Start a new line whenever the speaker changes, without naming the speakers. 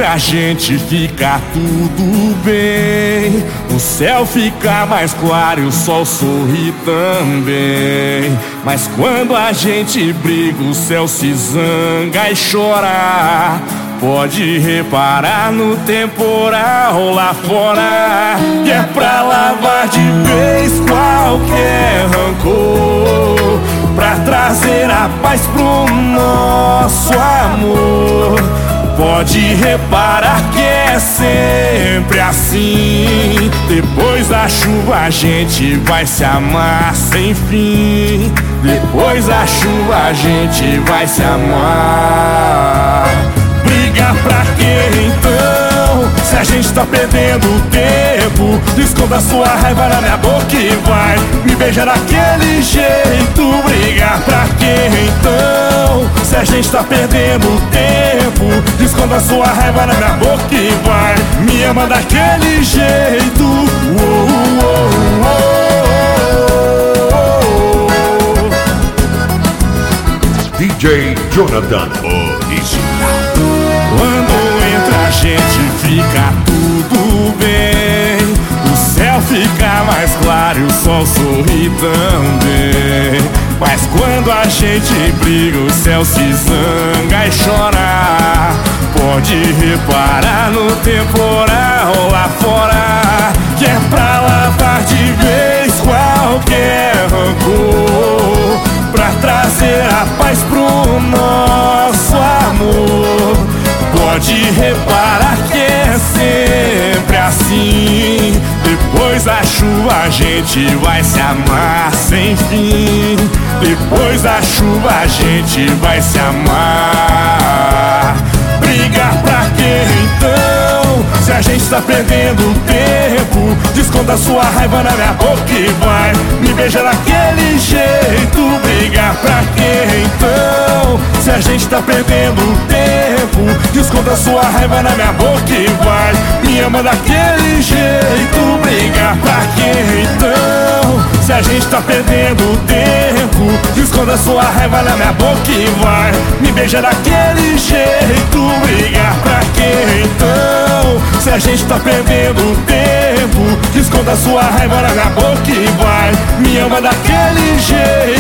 a gente fica tudo bem. O céu fica mais claro e o sol sorri também. Mas quando a gente briga, o céu se zanga e chora. Pode reparar no temporal lá fora, que é pra lavar de vez qualquer rancor, pra trazer a paz pro nosso amor. Pode reparar que é sempre assim. Depois da chuva a gente vai se amar sem fim. Depois da chuva a gente vai se amar. Briga pra quê então, se a gente tá perdendo tempo? Esconda sua raiva na minha boca e vai me beijar daquele jeito. Briga pra quê então, se a gente tá perdendo tempo? Esconda sua raiva na minha boca e vai me amar daquele jeito.
DJ Jonathan Original.
Quando entra a gente fica tudo bem. O céu fica mais claro e o sol sorri também. Mas quando a gente briga, o céu se zanga e chora. Pode reparar no temporal lá fora, que é pra lavar de vez qualquer rancor, pra trazer a paz pro nosso amor. Pode reparar que é sempre assim. Depois da chuva a gente vai se amar sem fim. Depois da chuva a gente vai se amar. Briga pra quê então, se a gente tá perdendo tempo? Esconda sua raiva na minha boca e vai me beijar daquele jeito. Briga pra quê então, se a gente tá perdendo tempo? Esconda sua raiva na minha boca e vai me amar daquele jeito. Briga pra quê então, se a gente tá perdendo tempo? Esconda sua raiva na minha boca e vai me beijar daquele jeito. Briga pra quê então, se a gente tá perdendo tempo? Esconda sua raiva na minha boca e vai me amar daquele jeito.